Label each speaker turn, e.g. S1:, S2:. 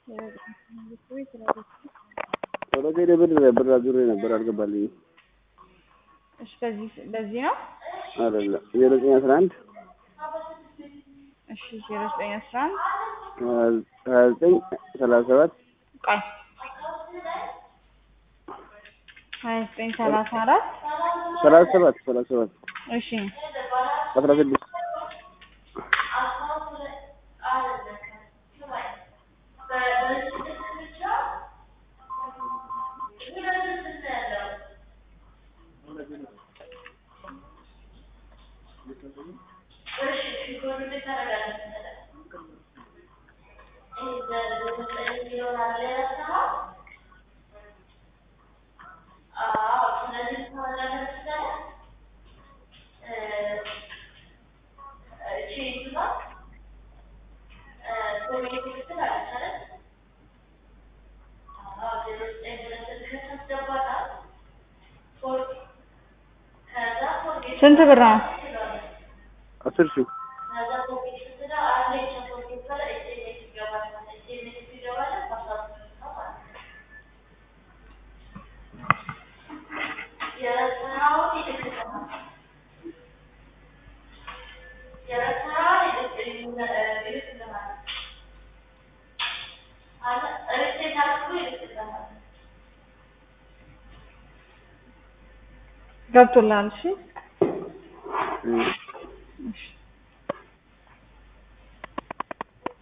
S1: ወደ ብር አዙሬ ነበር አልገባልኝም።
S2: እሺ በዚህ ነው
S1: አይደለ 0911
S2: እሺ 0911
S1: 2937
S2: ቆይ 2934
S1: 37
S2: እሺ
S1: 16
S2: ስንት ብር ነው?
S1: 10,000
S2: ገብቶላል። እሺ